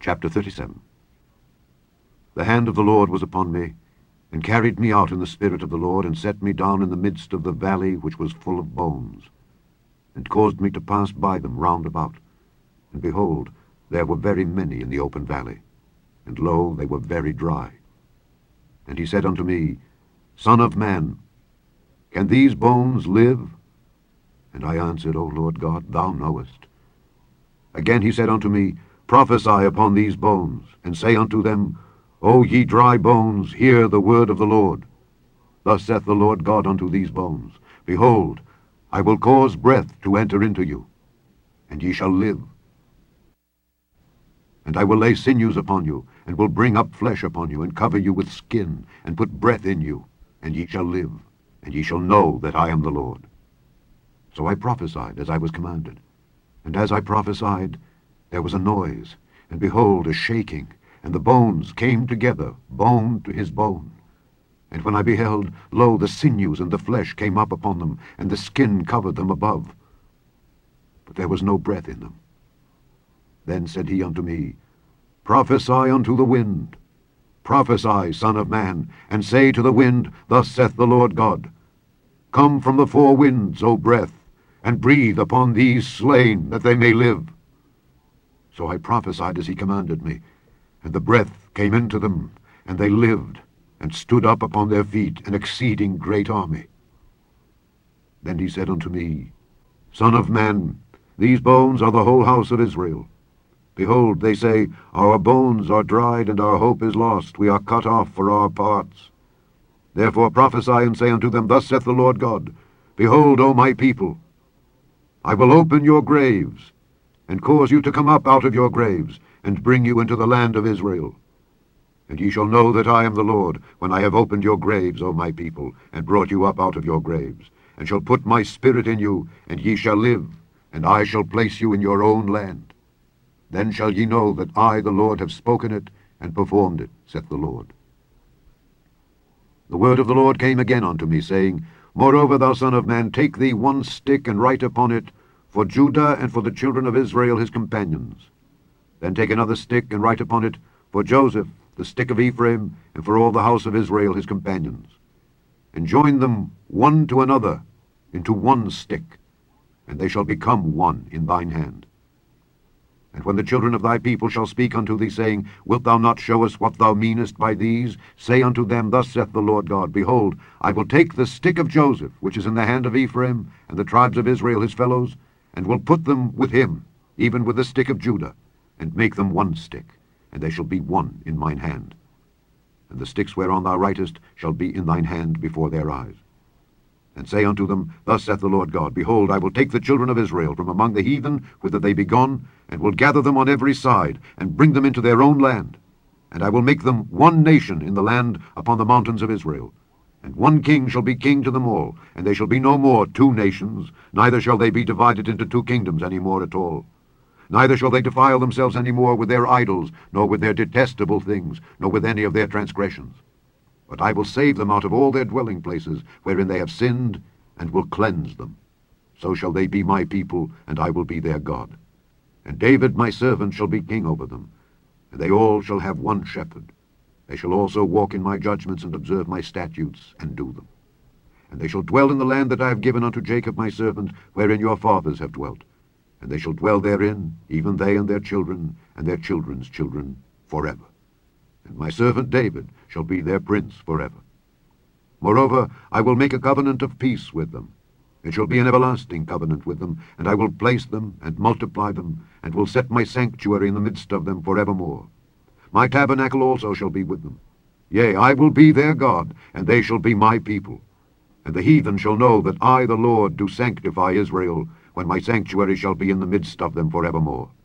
Chapter 37. The hand of the Lord was upon me, and carried me out in the Spirit of the Lord, and set me down in the midst of the valley which was full of bones, and caused me to pass by them round about. And behold, there were very many in the open valley, and lo, they were very dry. And he said unto me, Son of man, can these bones live? And I answered, O Lord God, thou knowest. Again he said unto me, Prophesy upon these bones, and say unto them, O ye dry bones, hear the word of the Lord. Thus saith the Lord God unto these bones, Behold, I will cause breath to enter into you, and ye shall live. And I will lay sinews upon you, and will bring up flesh upon you, and cover you with skin, and put breath in you, and ye shall live, and ye shall know that I am the Lord. So I prophesied as I was commanded. And as I prophesied, there was a noise, and behold, a shaking, and the bones came together, bone to his bone. And when I beheld, lo, the sinews and the flesh came up upon them, and the skin covered them above. But there was no breath in them. Then said he unto me, Prophesy unto the wind. Prophesy, Son of man, and say to the wind, Thus saith the Lord God, Come from the four winds, O breath, and breathe upon these slain, that they may live. So I prophesied as he commanded me, and the breath came into them, and they lived, and stood up upon their feet, an exceeding great army. Then he said unto me, Son of man, these bones are the whole house of Israel. Behold, they say, Our bones are dried, and our hope is lost. We are cut off for our parts. Therefore prophesy, and say unto them, Thus saith the Lord God, Behold, O my people, I will open your graves, and cause you to come up out of your graves, and bring you into the land of Israel. And ye shall know that I am the Lord, when I have opened your graves, O my people, and brought you up out of your graves, and shall put my spirit in you, and ye shall live, and I shall place you in your own land. Then shall ye know that I, the Lord, have spoken it, and performed it, saith the Lord. The word of the Lord came again unto me, saying, Moreover, thou son of man, take thee one stick, and write upon it, For Judah and for the children of Israel his companions. Then take another stick, and write upon it, For Joseph, the stick of Ephraim, and for all the house of Israel his companions. And join them one to another into one stick, and they shall become one in thine hand. And when the children of thy people shall speak unto thee, saying, Wilt thou not show us what thou meanest by these? Say unto them, Thus saith the Lord God, Behold, I will take the stick of Joseph, which is in the hand of Ephraim, and the tribes of Israel his fellows, and will put them with him, even with the stick of Judah, and make them one stick, and they shall be one in mine hand. And the sticks whereon thou writest shall be in thine hand before their eyes. And say unto them, Thus saith the Lord God, Behold, I will take the children of Israel from among the heathen, whither they be gone, and will gather them on every side, and bring them into their own land. And I will make them one nation in the land upon the mountains of Israel. And one king shall be king to them all, and they shall be no more two nations, neither shall they be divided into two kingdoms any more at all. Neither shall they defile themselves any more with their idols, nor with their detestable things, nor with any of their transgressions. But I will save them out of all their dwelling places, wherein they have sinned, and will cleanse them. So shall they be my people, and I will be their God. And David my servant shall be king over them, and they all shall have one shepherd. They shall also walk in my judgments, and observe my statutes, and do them. And they shall dwell in the land that I have given unto Jacob my servant, wherein your fathers have dwelt. And they shall dwell therein, even they and their children, and their children's children, forever. And my servant David shall be their prince forever. Moreover, I will make a covenant of peace with them. It shall be an everlasting covenant with them, and I will place them, and multiply them, and will set my sanctuary in the midst of them forevermore. My tabernacle also shall be with them. Yea, I will be their God, and they shall be my people. And the heathen shall know that I, the Lord, do sanctify Israel, when my sanctuary shall be in the midst of them forevermore.